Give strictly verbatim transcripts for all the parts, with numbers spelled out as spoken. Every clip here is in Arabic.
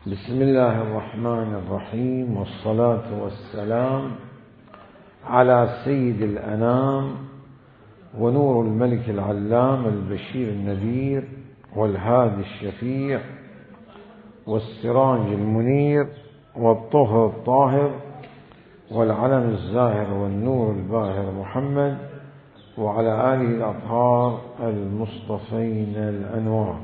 بسم الله الرحمن الرحيم، والصلاة والسلام على سيد الأنام ونور الملك العلام البشير النذير والهادي الشفيع والسراج المنير والطهر الطاهر والعلم الزاهر والنور الباهر محمد وعلى آله الأطهار المصطفين الأنوار.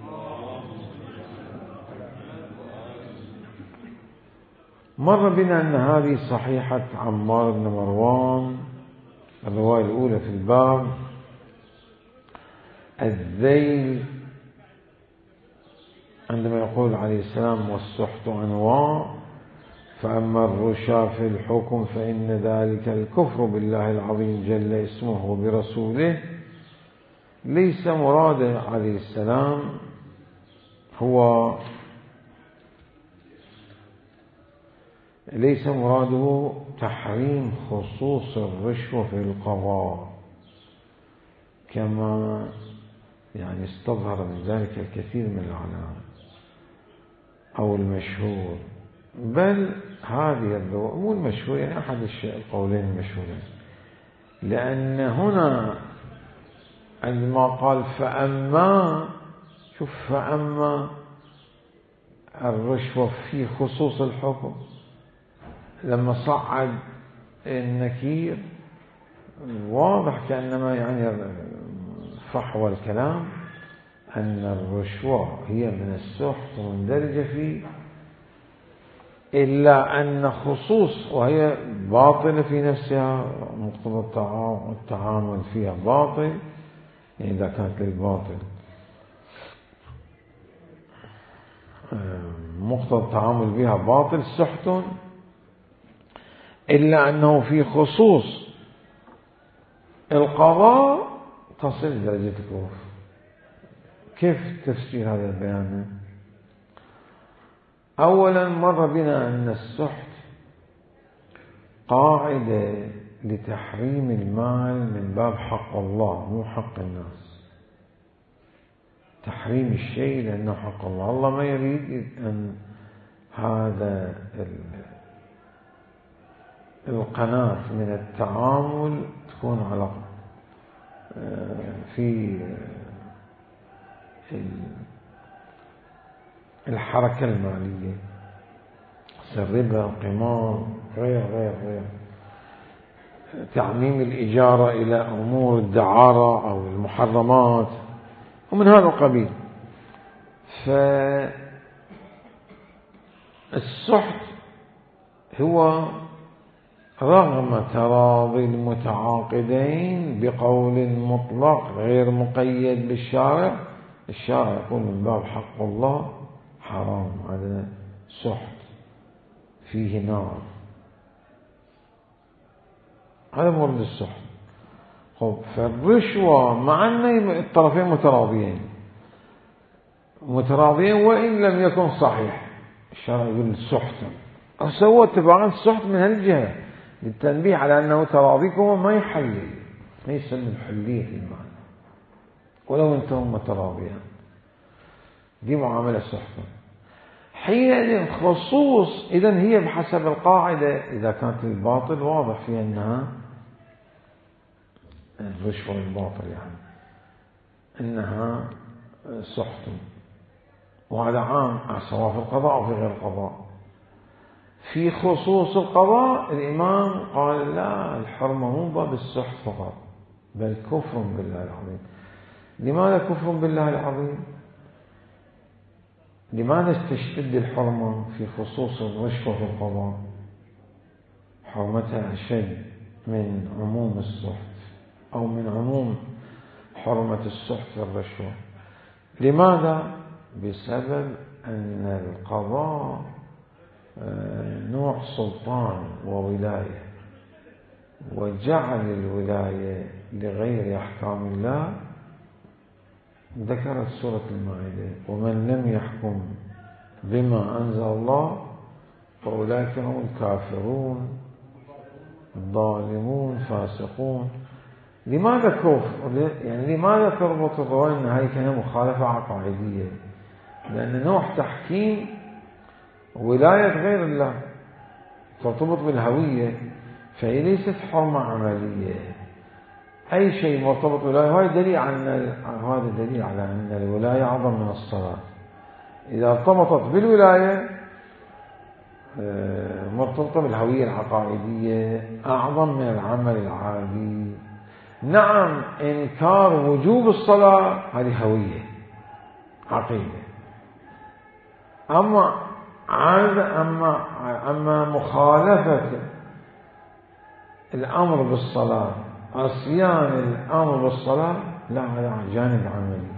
مر بنا أن هذه صحيحة عمار بن مروان، الرواية الأولى في الباب. الذيل عندما يقول عليه السلام والسحت أنواع، فأما الرشا في الحكم فإن ذلك الكفر بالله العظيم جل اسمه وبرسوله. ليس مراده عليه السلام هو ليس مراده تحريم خصوص الرشوة في القضاء كما يعني استظهر من ذلك الكثير من العلماء أو المشهور، بل هذه الرواية مو المشهور، يعني أحد القولين المشهورين، لأن هنا عندما قال فأما، شوف فأما الرشوة في خصوص الحكم، لما صعد النكير واضح كأنما يعني فحوى الكلام أن الرشوة هي من السحت ومندرجة فيه، إلا أن خصوص وهي باطلة في نفسها، مقتضى التعامل فيها باطل، يعني إذا كانت للباطل مقتضى التعامل بها باطل سحت، إلا أنه في خصوص القضاء تصل درجة الكفر. كيف تفسير هذا البيان؟ أولا مر بنا أن السحت قاعدة لتحريم المال من باب حق الله مو حق الناس، تحريم الشيء لأنه حق الله. الله ما يريد أن هذا القناة من التعامل تكون على في الحركة المالية، الربا، القمار، غير غير غير تعميم الإجارة إلى أمور الدعارة أو المحرمات ومن هذا القبيل. فالسحت هو رغم تراضي المتعاقدين بقول مطلق غير مقيد بالشارع، الشارع يقول من باب حق الله حرام، هذا سحت فيه نار، هذا مرد السحت. خب فالرشوة مع أن الطرفين متراضيين متراضيين وإن لم يكن صحيح، الشارع يقول سحتا، سوى اتفاقا السحت من هالجهة للتنبيه على أنه تراضيكم ما يحلل، ما يسمى حلية المال ولو أنتم متراضيان، دي معاملة سحتا. حينئذ خصوص، إذن هي بحسب القاعدة إذا كانت الباطل واضح في أنها الرشوة الباطل، يعني أنها سحت، وهذا عام سواء في القضاء أو في غير القضاء. في خصوص القضاء الإمام قال لا، الحرمة مو باب السحت فقط بل كفر بالله العظيم. لماذا كفر بالله العظيم؟ لماذا استشد الحرمة في خصوص الرشوة في القضاء؟ حرمتها أشد من عموم السحت أو من عموم حرمة السحت في الرشوة. لماذا؟ بسبب أن القضاء نوع سلطان وولاية، وجعل الولاية لغير أحكام الله. ذكرت سورة المائدة ومن لم يحكم بما أنزل الله فأولئك هم الكافرون الظالمون فاسقون. لماذا كفر؟ يعني لماذا تربط الرواية أن هذه كانت مخالفة عقائدية؟ لأن نوع تحكيم ولاية غير الله ترتبط بالهوية، فهي ليست حرمة عملية. أي شيء مرتبط بالولاية هذا دليل على هذا دليل على أن الولاية أعظم من الصلاة. إذا ارتبطت بالولاية مرتبطة بالهوية العقائدية أعظم من العمل العادي. نعم، إنكار وجوب الصلاة هذه هوية عقيدة، أما أما أما مخالفة الأمر بالصلاة، عصيان الأمر بالصلاة، لا، هذا جانب عملي.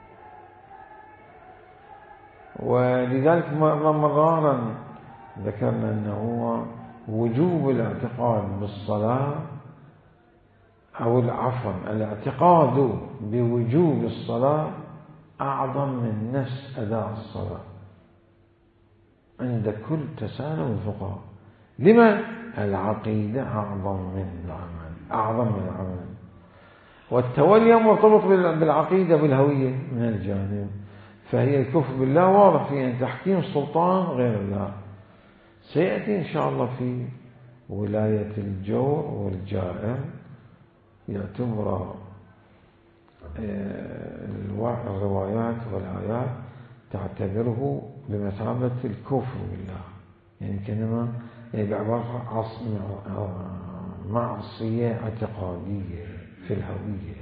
ولذلك مرارا ذكرنا أنه وجوب الاعتقاد بالصلاة أو العفو الاعتقاد بوجوب الصلاة أعظم من نفس أداء الصلاة عند كل تسالم الفقهاء. لما؟ العقيدة أعظم من العمل، أعظم من العمل. والتولي مرتبط بالعقيدة بالهوية من الجانب، فهي الكفر بالله واضح في أن تحكيم السلطان غير الله. سيأتي إن شاء الله في ولاية الجور والجائر يعتبر الروايات والآيات تعتبره بمثابة الكفر بالله، يعني كأنما يعني بعبارة معصية اعتقادية في الهوية.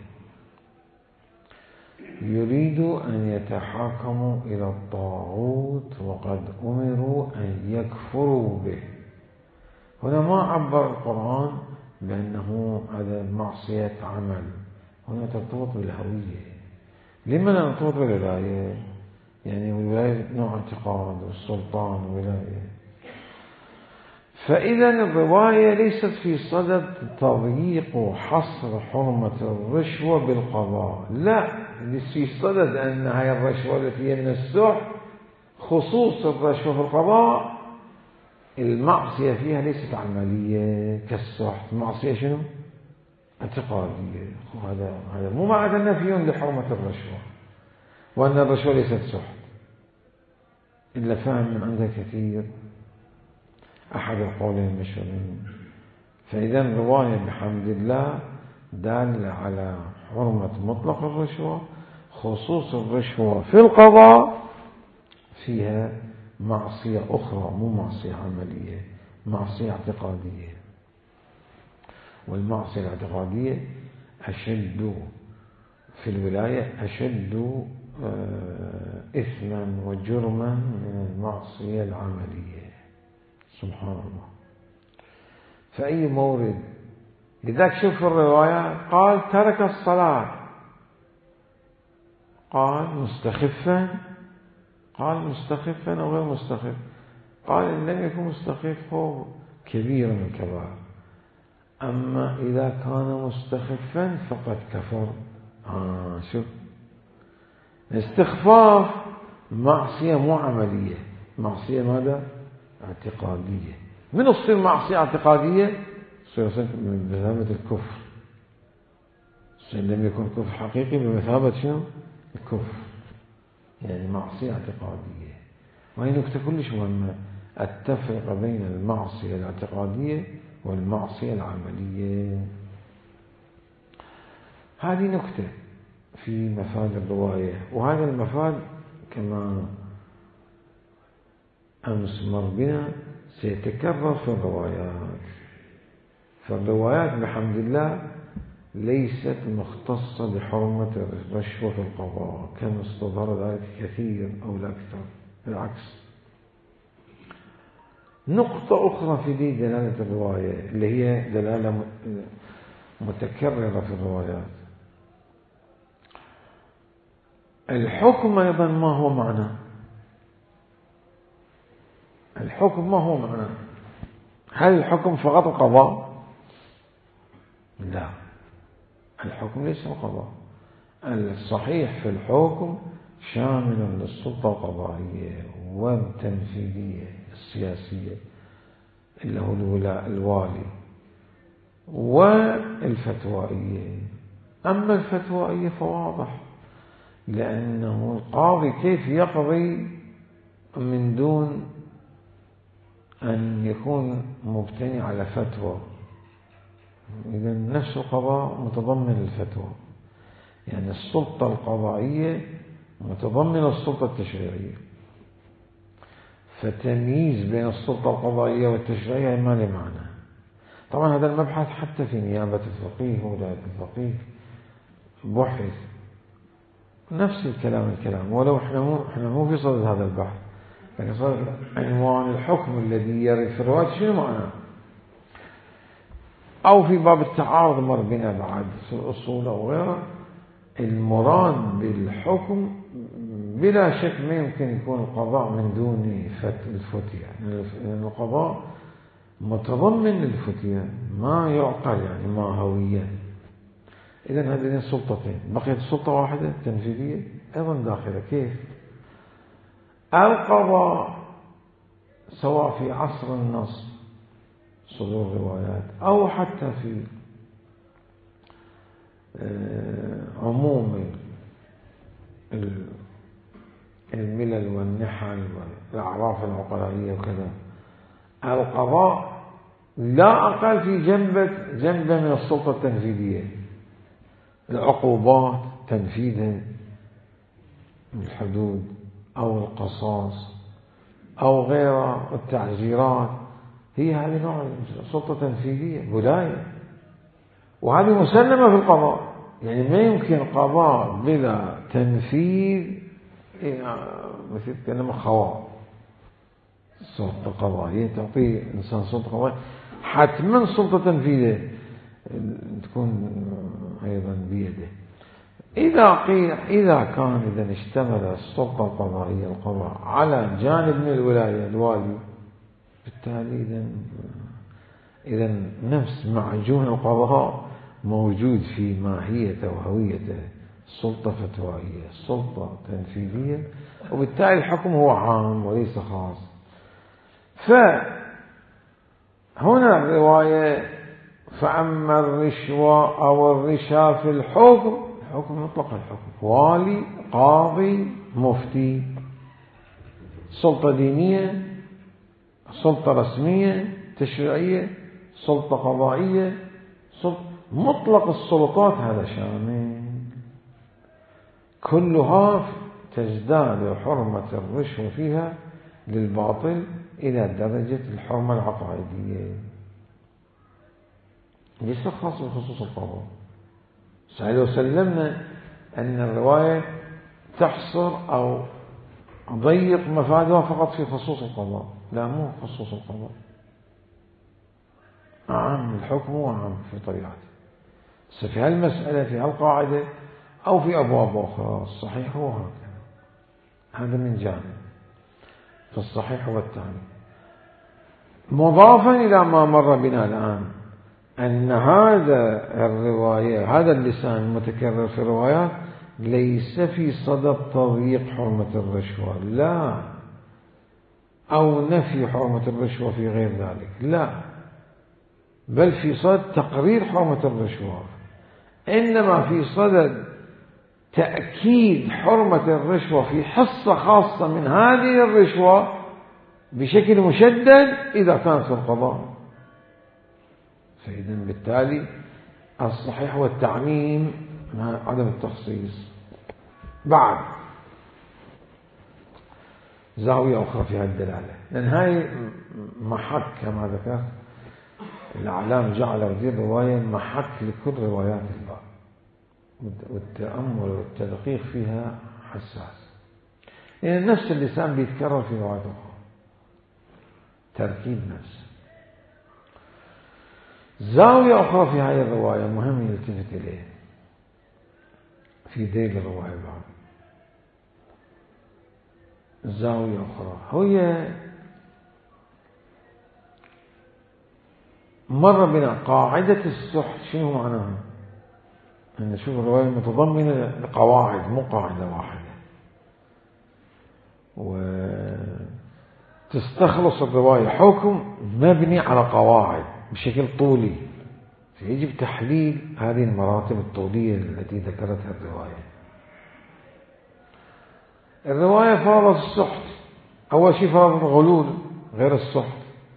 يريد أن يتحاكموا إلى الطاغوت وقد أمروا أن يكفروا به. هنا ما عبر القرآن بأنه هذا معصية عمل، هنا ترتبط بالهوية. لما لا نرتبط بالولاية؟ يعني الولاية نوع اعتقاد والسلطان ولاية. فإذا الرواية ليست في صدد تضييق وحصر حرمة الرشوة بالقضاء، لا، في صدد أن هذه الرشوة التي هي من السحت، خصوص الرشوة في القضاء المعصية فيها ليست عملية كالسحت، معصية شنو؟ اعتقادية. هذا هذا مو معنى نفي لحرمة الرشوة وأن الرشوة ليست سحت، إلا فهم من عند كثير أحد القولين المشهورين. فإذا الرواية بحمد الله دالة على حرمة مطلق الرشوة، خصوص الرشوة في القضاء فيها معصية أخرى، مو معصية عملية، معصية اعتقادية. والمعصية الاعتقادية أشد في الولاية، أشد إثما وجرما من المعصية العملية. سبحان الله. فأي مورد لذلك شوف الرواية قال ترك الصلاة، قال مستخفا، قال مستخفا أو غير مستخف، قال إن لم يكن مستخف هو كبير من الكبائر، أما إذا كان مستخفا فقد كفر. آه شوف، استخفاف معصية مو عملية، معصية ماذا؟ اعتقادية. من تصير معصية اعتقادية؟ تصير بمثابة الكفر. إن لم يكن كفر حقيقي بمثابة شنو؟ الكفر، يعني معصية اعتقادية. وهي نكتة كلش مهمة، التفرق بين المعصية الاعتقادية والمعصية العملية. هذه نكتة في مفاد الرواية، وهذا المفاد كما أمس مر بنا سيتكرر في الروايات. فالروايات بحمد الله ليست مختصة بحرمة الرشوة في القضاء كما استظهر ذلك كثير أو لا أكثر، بالعكس. نقطة أخرى في دي دلالة الرواية اللي هي دلالة متكررة في الروايات، الحكم أيضا ما هو معنى؟ الحكم ما هو معنى؟ هل الحكم فقط القضاء؟ لا، الحكم ليس القضاء. الصحيح في الحكم شامل للسلطة القضائية والتنفيذية السياسية اللي هو الولاء الوالي والفتوائية. أما الفتوائية فواضح، لأنه القاضي كيف يقضي من دون أن يكون مبتني على فتوى، إذا نفس القضاء متضمن الفتوى، يعني السلطة القضائية متضمنة السلطة التشريعية، فتمييز بين السلطة القضائية والتشريعية ما له معنى. طبعا هذا المبحث حتى في نيابة الفقيه وولاية الفقيه بحث نفس الكلام الكلام ولو احنا مو احنا مو في صدد هذا البحث، لكن صدد عنوان الحكم الذي يرد في الرواية شنو معناه، أو في باب التعارض مر بنا بعد في الأصول أو غيره. المراد بالحكم بلا شك ما يمكن يكون القضاء من دون الفتية، لأن القضاء متضمن للفتية ما يعقل، يعني ما هوية. إذن هذين السلطتين، بقيت السلطة واحدة تنفيذية أيضا داخلة. كيف؟ القضاء سواء في عصر النص صدور روايات أو حتى في عموم الملل والنحل والأعراف العقلائية وكذا، القضاء لا أقل في جنبة جنبة من السلطة التنفيذية، العقوبات تنفيذها، الحدود أو القصاص أو غيرها، التعزيرات، هي هذه نوع سلطة تنفيذية ولاية، وهذه مسلمة في القضاء. يعني ما يمكن قضاء بلا تنفيذ، مثل كلمة خواء. السلطة القضائية تعطي إنسان سلطة قضائية، حتما سلطة تنفيذية تكون أيضا بيده. إذا قيل إذا كان إذا اشتمل السلطة القضائية القضاء على جانب من الولاية الوالي، بالتالي إذا إذا نفس معجون القضاء موجود في ماهيته وهويته، السلطة فتوائية، السلطة تنفيذية، وبالتالي الحكم هو عام وليس خاص. فهنا الرواية فأما الرشوة أو الرشا في الحكم، الحكم مطلق الحكم، والي، قاضي، مفتي، سلطة دينية، سلطة رسمية تشريعية، سلطة قضائية، سلطة مطلق السلطات، هذا شامل كلها تزداد حرمة الرشوة فيها للباطل إلى درجة الحرمة العقائدية، ليس خاص بخصوص القضاء. لو سلمنا أن الرواية تحصر أو ضيق مفادها فقط في خصوص القضاء، لا، مو خصوص القضاء، عام الحكم وعام في طبيعته. في هالمسألة في هالقاعدة أو في أبواب أخرى الصحيح هو هكذا، هذا من جانب، فالصحيح هو التعليم. مضافا إلى ما مر بنا الآن أن هذا الرواية هذا اللسان المتكرر في الروايات ليس في صدد تضييق حرمة الرشوة، لا، أو نفي حرمة الرشوة في غير ذلك، لا، بل في صدد تقرير حرمة الرشوة، إنما في صدد تأكيد حرمة الرشوة في حصة خاصة من هذه الرشوة بشكل مشدد إذا كانت في القضاء. فإذا بالتالي الصحيح هو التعميم مع عدم التخصيص. بعد زاوية أخرى في هذه الدلالة، لأن هاي محك كما ذكرت الإعلام جعل هذه الرواية محك لكل روايات الباب، والتأمل والتدقيق فيها حساس، لأن يعني نفس اللسان بيتكرر في روايات أخرى، تركيب نفس. زاوية أخرى في هذه الرواية مهم يلتفت إليه في ذيل الرواية بعد، زاوية أخرى هي مر بنا قاعدة السحت. شنو معناها؟ أن نشوف الرواية متضمنة لقواعد، مو قاعدة واحدة، وتستخلص الرواية حكم مبني على قواعد بشكل طولي، فيجب تحليل هذه المراتب الطولية التي ذكرتها الرواية. الرواية فرضت السحت، أول شيء فرضت الغلول غير السحت،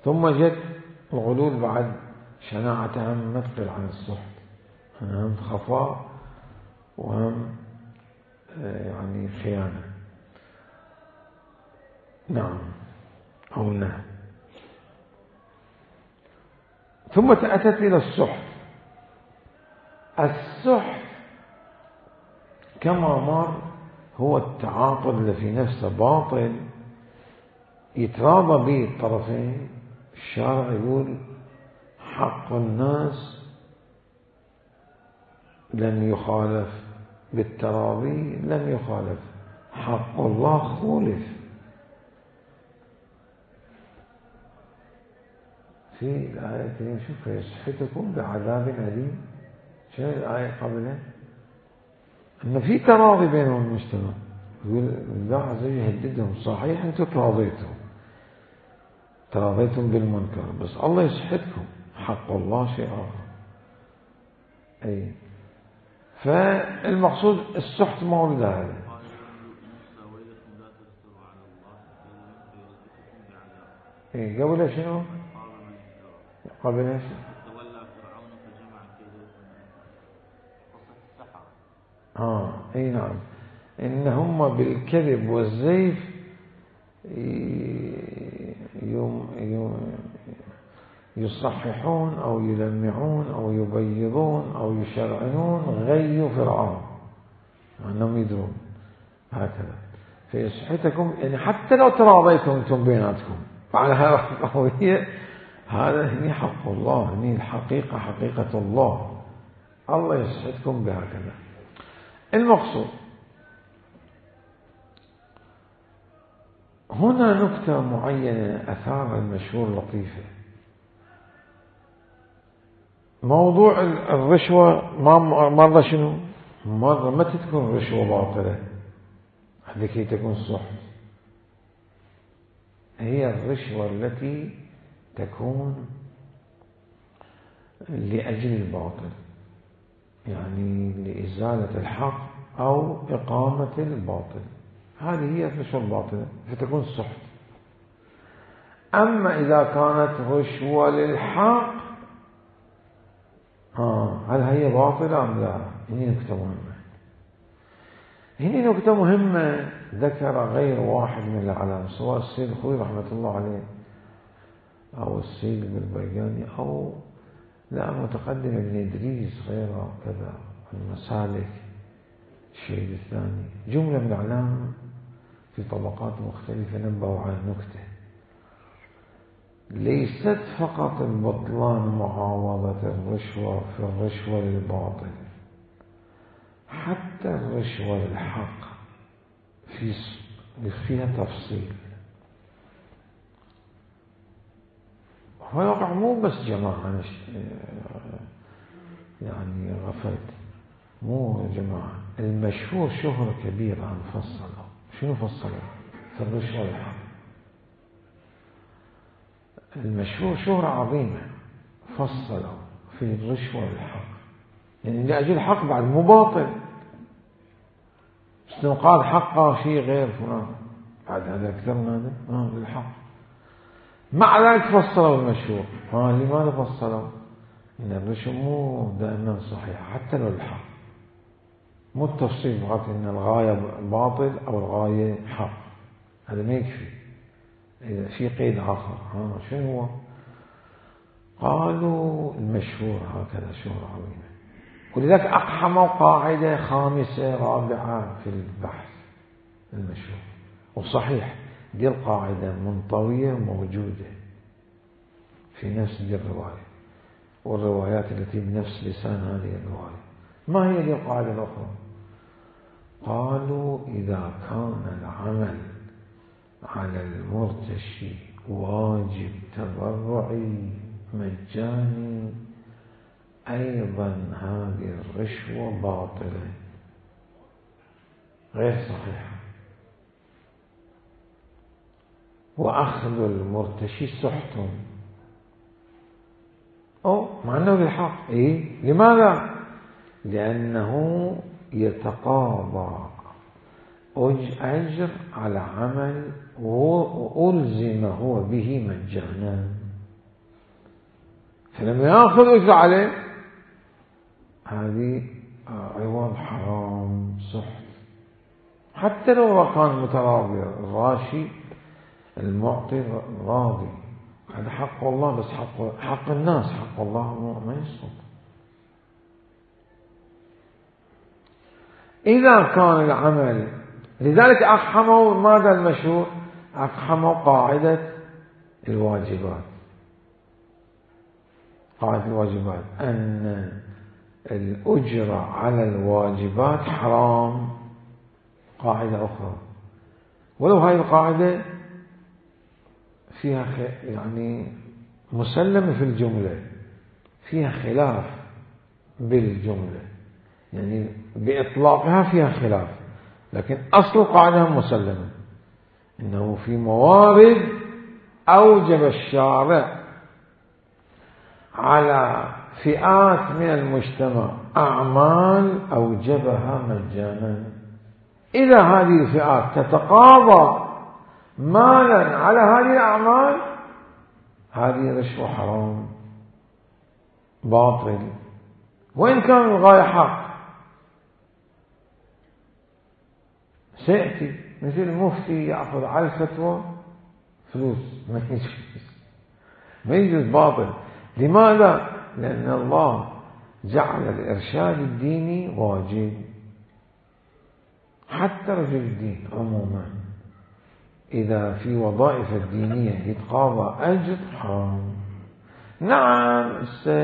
ثم جت الغلول بعد شناعتها هم ما تقل عن السحت، هم خفاء وهم يعني خيانة. نعم أو نعم. ثم أتت إلى السحت. السحت كما مر هو التعاطل اللي في نفسه باطل يتراضى به الطرفين. الشارع يقول حق الناس لم يخالف بالتراضي، لم يخالف. حق الله خولف. في الآية الكريمة شوف فيسحتكم بعذاب أليم. شنو الآية قبلها؟ أن في تراضي بينهم المجتمع. يقول الله عز وجل يهددهم صحيح أنتم تراضيتم تراضيتم بالمنكر بس الله يسحتكم. حق الله شيء آخر. أي فالمقصود السحت مولد هذا. إيه قبل شنو؟ قبل ايش؟ تولى فرعون فجمع كيده قصة السحرة. اه اي نعم. ان هم بالكذب والزيف يوم يوم يصححون او يلمعون او يبيضون او يشرعنون غي فرعون انهم يدرون هكذا. فيسحتكم يعني حتى لو تراضيتم انتم بيناتكم على هذا القضيه، هذا هي حق الله، هي الحقيقة حقيقة الله. الله يسعدكم بهكذا. المقصود هنا نكتة معينة أثار المشهور لطيفة. موضوع الرشوة مرة شنو؟ مرة ما تكون رشوة باطلة لكي تكون صحت. هي الرشوة التي تكون لأجل الباطل، يعني لإزالة الحق أو إقامة الباطل. هذه هي الرشوة الباطلة فتكون السحت. أما إذا كانت رشوة للحق آه هل هي باطلة أم لا؟ هذه نكتة مهمة. هذه نكتة مهمة ذكر غير واحد من العلماء سواء السيد الخوي رحمة الله عليه أو السيد البربرياني أو لا متقدم ابن إدريس غيره كذا المسالك الشهيد الثاني. جملة من العلماء في طبقات مختلفة نبهوا على النكتة. ليست فقط البطلان معاوضة الرشوة في الرشوة للباطل، حتى الرشوة للحق في فيها تفصيل. هو الواقع مو بس جماعة يعني غفلت، مو جماعة. المشهور شهرة كبيرة عن فصله. شنو فصله في الرشوة والحق؟ المشهور شهرة عظيمة فصله في الرشوة والحق، يعني لأجل الحق بعد مو باطل. استنقاذ حقه شيء غير فلان بعد هذا أكثر من هذا آه للحق. مع ذلك فصلوا المشهور. ها لماذا فصلوا؟ إن الرشوة مو دائما صحيحة حتى لو الحق، مو التفصيل فقط إن الغاية باطل أو الغاية حق، هذا ما يكفي. إذا في قيد آخر ها شنو هو؟ قالوا المشهور هكذا شهرة عظيمة. ولذلك أقحموا قاعدة خامسة رابعة في البحث المشهور. وصحيح دي القاعدة منطوية موجودة في نفس دي الرواية والروايات التي بنفس لسان هذه الرواية. ما هي دي القاعدة الأخرى؟ قالوا إذا كان العمل على المرتشي واجب تبرعي مجاني أيضا هذه الرشوة باطلة غير صحيحة. وأخذ المرتشي سحت أو مع أنه للحق. إيه؟ لماذا؟ لأنه يتقاضى أجر على عمل وألزم هو به مجانا. لما يأخذ أجر عليه هذه عوض حرام سحت، حتى لو كان متراضي الراشي المعطي راضي، هذا حق الله، بس حق حق الناس، حق الله ما يسقط. إذا كان العمل، لذلك أقحموا ماذا المشهور؟ أقحموا قاعدة الواجبات. قاعدة الواجبات أن الأجرة على الواجبات حرام، قاعدة أخرى، ولو هاي القاعدة فيها يعني مسلمة في الجملة، فيها خلاف بالجملة، يعني بإطلاقها فيها خلاف، لكن أصل القاعدة مسلمة، إنه في موارد أوجب الشارع على فئات من المجتمع أعمال أوجبها مجانا، إذا هذه الفئات تتقاضى مالا على هذه الأعمال هذه رشوة حرام باطل، وإن كان الغاية حق. سيأتي مثل المفتي يأخذ على الفتوى فلوس، ما يجوز، ما يجوز، باطل. لماذا؟ لأن الله جعل الإرشاد الديني واجب، حتى رجل الدين عموما إذا في وظائف الدينية يتقاضى أجر حرام. نعم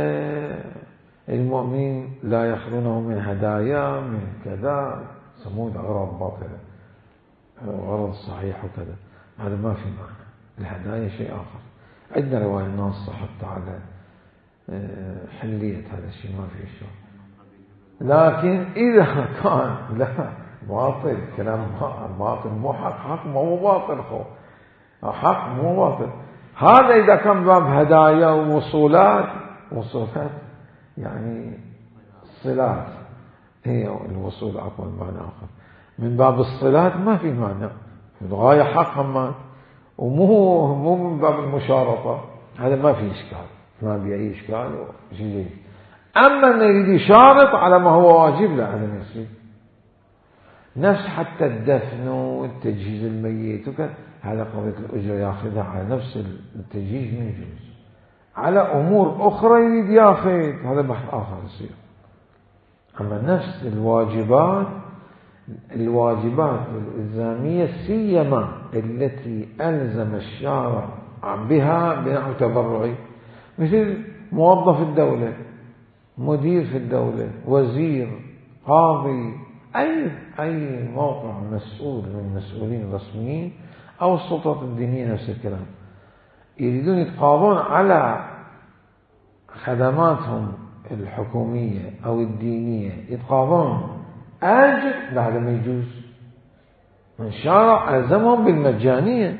المؤمن لا يخلونه من هدايا من كذا، سموه غرض باطلة، غرض صحيح وكذا، هذا ما في معنى. الهدايا شيء آخر. عندنا رواية ناصة حتى على حلية هذا الشيء، ما في شيء. لكن إذا كان لا باطل، كلام باطل مو حق، حق مو باطل، خو حق مو باطل. هذا إذا كان باب هدايا ووصولات، وصولات يعني صلات، هي الوصول عفوا معنى آخر، من باب الصلات ما في معنى، الغاية حق هم، ومو مو من باب المشارطة، هذا ما في إشكال، ما في أي إشكال وشيء. أما أن يريد يشارط على ما هو واجب لا، هذا ما يصير. نفس حتى الدفن والتجهيز الميت وكذا، هذا قضية الأجرة ياخذها على نفس التجهيز ما يجوز. على أمور أخرى يريد ياخذ، هذا بحث آخر يصير. أما نفس الواجبات، الواجبات الإلزامية سيما التي ألزم الشارع بها بنحو تبرعي، مثل موظف الدولة، مدير في الدولة، وزير، قاضي، أي أي موقع مسؤول من المسؤولين الرسميين أو السلطات الدينية، نفس الكلام، يريدون يتقاضون على خدماتهم الحكومية أو الدينية، يتقاضون أجر، لا هذا ما يجوز. من شارع ألزمهم بالمجانية،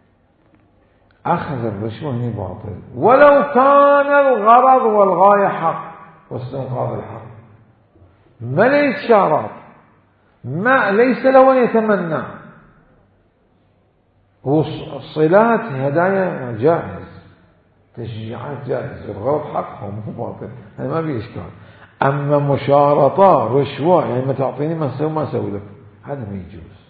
أخذ الرشوة هنا باطل، ولو كان الغرض والغاية حق واستنقاذ الحق، ما ليس شارع، ما ليس له أن يتمنى. والصلات هدايا جائز، تشجيعات جائز، الغرض حق ومو باطل، هذا ما في إشكال. أما مشارطة رشوة، يعني ما تعطيني ما أسوي ما أسوي لك، هذا ما يجوز.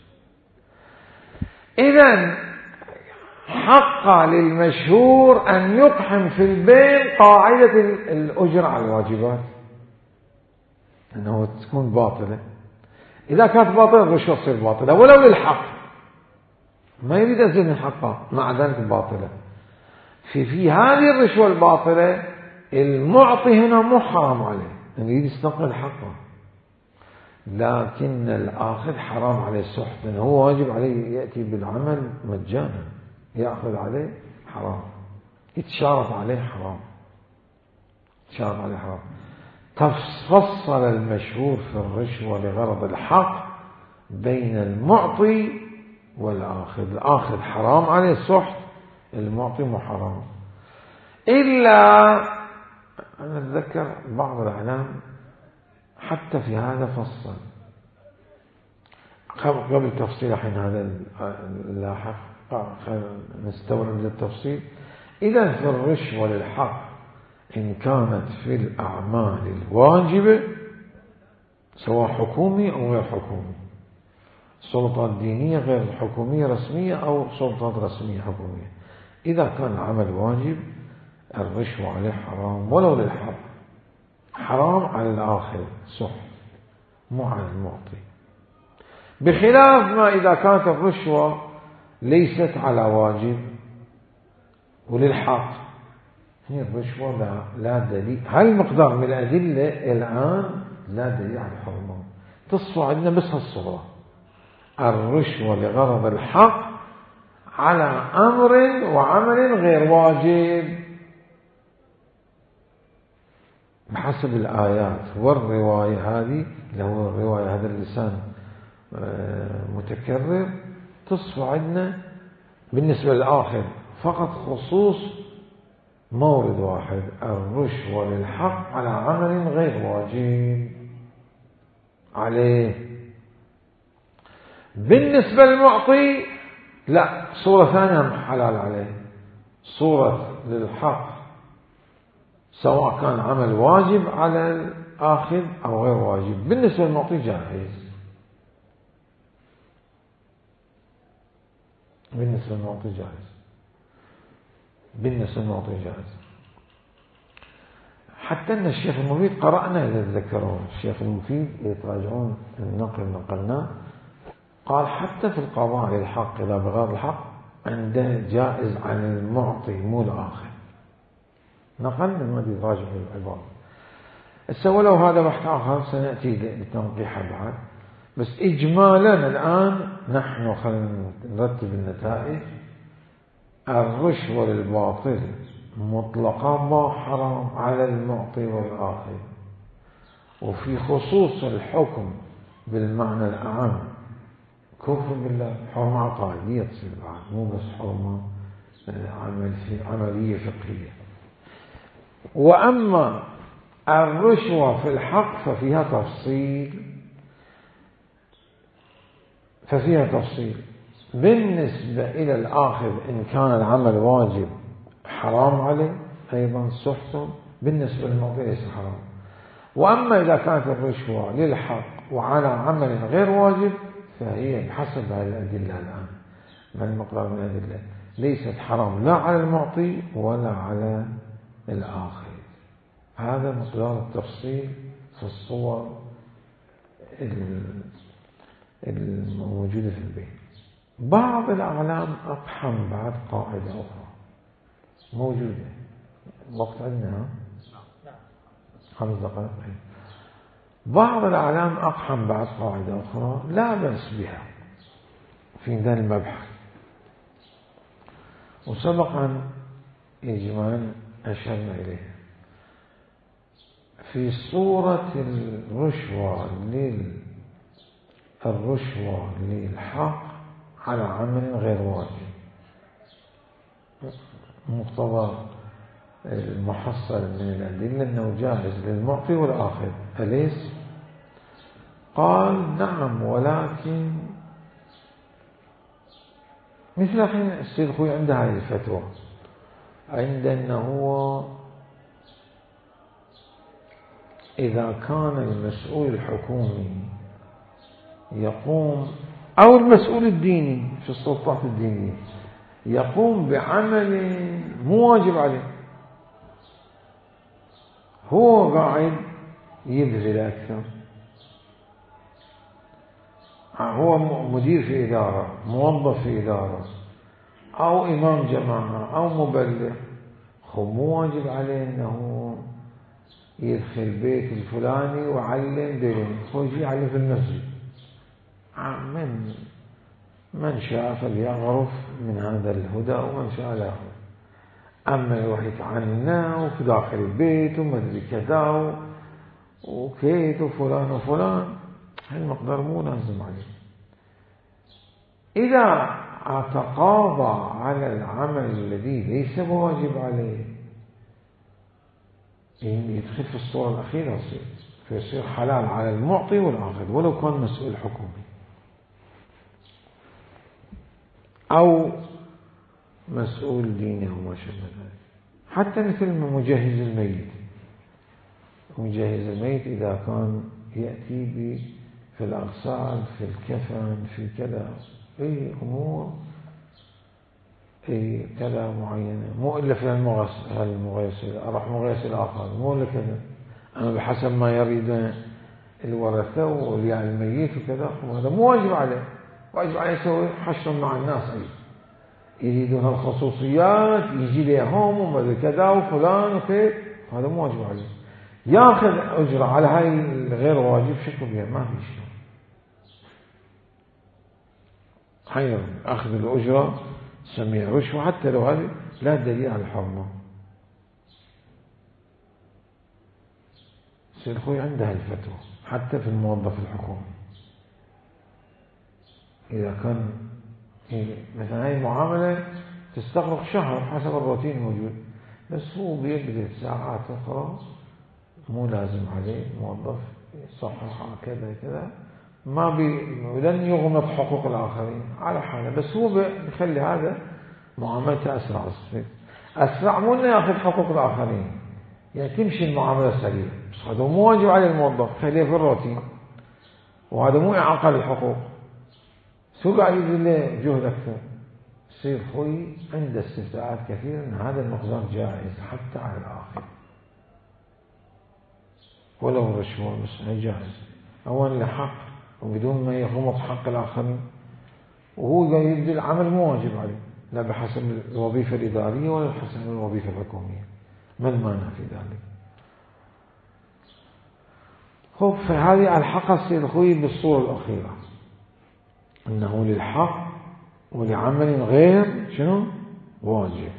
إذن حق للمشهور أن يقحم في البين قاعدة الأجر على الواجبات، أنه تكون باطلة. إذا كانت باطلة الرشوة تصير باطلة ولو للحق، ما يريد أزيد من حقه، مع ذلك باطلة. في في هذه الرشوة الباطلة المعطي هنا مو حرام عليه، يريد يستنقذ حقه، لكن الآخذ حرام عليه السحت، لأنه هو واجب عليه يأتي بالعمل مجانا، يأخذ عليه حرام، يتشارط عليه حرام، يتشارط عليه حرام. تفصل المشهور في الرشوة لغرض الحق بين المعطي والآخذ. الآخذ حرام عليه السحت، المعطي مو حرام. إلا أنا أتذكر بعض الأعلام حتى في هذا فصل، قبل تفصيل حين هذا اللاحق نستورد التفصيل. إذا في الرشوة للحق إن كانت في الأعمال الواجبة سواء حكومي أو غير حكومي، سلطات دينية غير حكومية رسمية أو سلطات رسمية حكومية، إذا كان العمل واجب الرشوة عليه حرام ولو للحق، حرام على الآخر سحت مو على المعطي، بخلاف ما إذا كانت الرشوة ليست على واجب وللحق، هي الرشوة لا, لا دليل، هالمقدار من الأدلة الآن لا دليل على الحرمة، تصفى عندنا بس هالصورة، الرشوة لغرض الحق على أمر وعمل غير واجب بحسب الآيات والرواية هذه، لو الرواية هذا اللسان متكرر تصفى عندنا بالنسبة للآخر فقط خصوص مورد واحد، الرشوة للحق على عمل غير واجب عليه. بالنسبة للمعطي لا، صورة ثانية حلال عليه، صورة للحق سواء كان عمل واجب على الآخذ أو غير واجب، بالنسبة للمعطي جائز، بالنسبة للمعطي جائز، بالنسبة للمعطي جائز. حتى أن الشيخ المفيد قرأنا إذا تذكرون، الشيخ المفيد يتراجعون النقل نقلنا قال حتى في القضاء للحق إذا بغير الحق عنده جائز عن المعطي مو الآخر، نقلنا ما يتراجع العبارة. السؤال لو هذا بحث آخر سنأتي لتنقيحه بعد، بس إجمالا الآن نحن خلينا نرتب النتائج. الرشوة للباطل مطلقا ما حرام على المعطي والآخر، وفي خصوص الحكم بالمعنى الأعم كفر بالله، حرمة عقائدية تصير بعد مو بس حرمة عملية فقهية. وأما الرشوة في الحق ففيها تفصيل، ففيها تفصيل بالنسبة إلى الآخذ إن كان العمل واجب حرام عليه أيضا سحت، بالنسبة للمعطي ليس حرام. وأما إذا كانت الرشوة للحق وعلى عمل غير واجب فهي بحسب هذه الأدلة الآن من المقدار من الأدلة ليست حرام لا على المعطي ولا على الآخر. هذا مقدار التفصيل في الصور الموجودة في البيت. بعض الأعلام أقحم بعد قاعدة أخرى موجودة، وقت عندنا خمس دقائق. بعض الأعلام أقحم بعد قاعدة أخرى لا بأس بها في ذا المبحث، وسبقا إجمالا أشرنا إليها في صورة الرشوة لل الرشوة للحق على عمل غير واجب، مقتضى المحصل من الأدلة أنه جائز للمعطي والآخذ، أليس؟ قال نعم، ولكن مثل حين السيد الخوي عنده هذه الفتوى، عنده أنه هو إذا كان المسؤول الحكومي يقوم أو المسؤول الديني في السلطات الدينية يقوم بعمل مو واجب عليه، هو قاعد يبذل أكثر، هو مدير في إدارة، موظف في إدارة، أو إمام جماعة أو مبلغ، هو مو واجب عليه أنه يدخل بيت الفلاني وعلم دين، هو يجي يعلم في المسجد. من من شاء فليغرف من هذا الهدى ومن شاء لا. أما يروح يتعنى وفي داخل البيت ومدري كذا وكيت وفلان وفلان، هالمقدار مو لازم عليه. إذا تقاضى على العمل الذي ليس بواجب عليه يدخل في الصورة الأخيرة، فيصير حلال على المعطي والآخذ ولو كان مسؤول حكومي أو مسؤول ديني أو ما شابه ذلك. حتى مثل مجهز الميت، مجهز الميت إذا كان يأتي ب في الأغسال في الكفن في كذا أي أمور أي كذا معينة، مو إلا في المغيسل أروح مغيسل آخر، مو إلا كذا، أما بحسب ما يريد الورثة وأولياء الميت وكذا، وهذا مو واجب عليه، واجب عليه يسوي حشر مع الناس أي يريدون الخصوصيات يجي لهم وماذا كذا وفلان وكيف، هذا مو واجب عليه، ياخذ أجرة على هاي الغير واجب شكو بها ما في شيء. خير أخذ الأجرة سميع رشوة حتى لو هذه لا دليل على الحرمة. سيد خوي عندها الفتوى حتى في الموظف الحكومي إذا كان مثلا هاي المعاملة تستغرق شهر حسب الروتين الموجود، بس هو بيقدر ساعات أخرى مو لازم عليه موظف صحح كذا كذا، ما بي لن يغمض حقوق الآخرين على حاله، بس هو بيخلي هذا معاملته أسرع أسرع مو إنه يأخذ حقوق الآخرين، يعني تمشي المعاملة سريع، بس هذا مو واجب على الموظف خليه في الروتين، وهذا مو إعاقة للحقوق، سو قاعد يقول له جهد أكثر. يصير خوي عند استفتاءات كثيرة أن هذا المقدار جائز حتى على الآخر ولو رشوة، بس هي جائز أولا لحق وبدون ما يغمض حق الآخرين، وهو يدي العمل مو واجب عليه لا بحسب الوظيفة الإدارية ولا بحسب الوظيفة الحكومية، ما المانع في ذلك؟ خب فهذه الحق السيد خوي بالصورة الأخيرة أنه للحق ولعمل غير شنو واجب.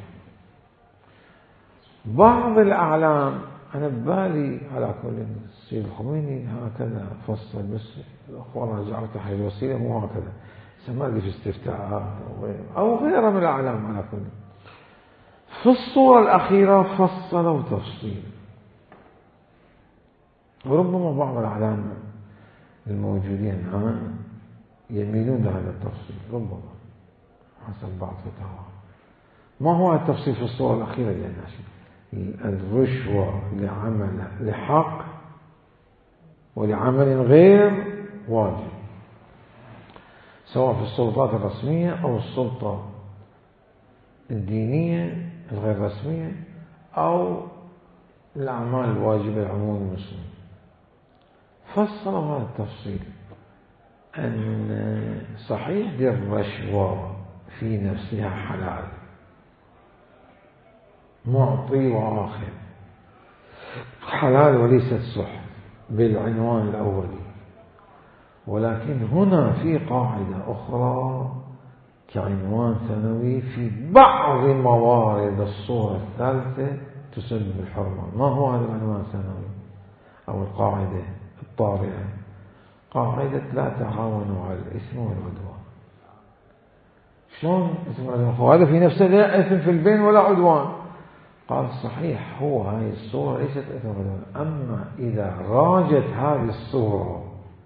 بعض الأعلام أنا ببالي على كل السيد الخميني هكذا فصل، بس الأخوان رجعوا تحت الوسيلة مو هكذا، سمع لي في استفتاءات أو غيرها من الأعلام. على كل في الصورة الأخيرة فصلوا تفصيل، وربما بعض الأعلام الموجودين الآن يميلون لهذا التفصيل ربما حسب بعض فتاوى. ما هو التفصيل في الصورة الأخيرة للناس؟ الرشوة لعمل لحق ولعمل غير واجب، سواء في السلطات الرسمية أو السلطة الدينية الغير رسمية أو الأعمال الواجبة لعموم المسلمين. فصلوا هذا التفصيل أن صحيح دي الرشوة في نفسها حلال، معطي وآخر حلال وليست سحت بالعنوان الأولي، ولكن هنا في قاعدة أخرى كعنوان ثانوي في بعض موارد الصورة الثالثة تسبب الحرمة. ما هو هذا العنوان الثانوي أو القاعدة الطارئة؟ قاعدة لا تعاونوا على الإثم والعدوان. شلون إثم والعدوان؟ هذا في نفسه لا إثم في البين ولا عدوان. قال صحيح هو هاي الصورة ليست إثم والعدوان، أما إذا راجت هذه الصورة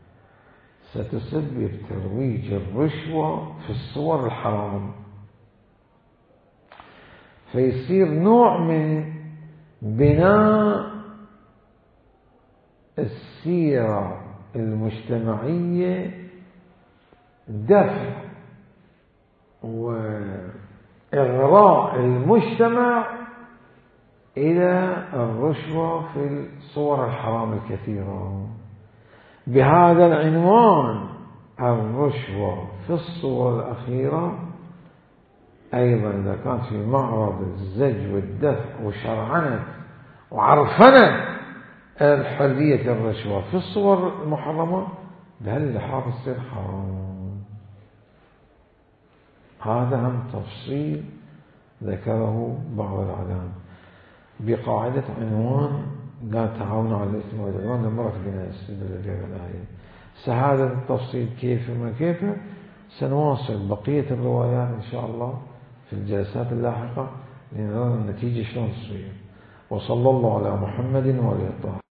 ستسبب ترويج الرشوة في الصور الحرام، فيصير نوع من بناء السيرة المجتمعية، دفع وإغراء المجتمع إلى الرشوة في الصور الحرام الكثيرة بهذا العنوان. الرشوة في الصور الأخيرة أيضا إذا كانت في معرض الزج والدفع وشرعنة وعرفنة الحلية الرشوة في الصور المحرمة بهاللحاظ تصير حرام. هذا هم تفصيل ذكره بعض العلماء بقاعدة عنوان لا تعاونوا على الإثم والعدوان لما مرت بنا استدل الآية. سهذا التفصيل كيف ما كيف سنواصل بقية الروايات إن شاء الله في الجلسات اللاحقة لنرى النتيجة شلون تصير. وصلى الله على محمد وعلى آله.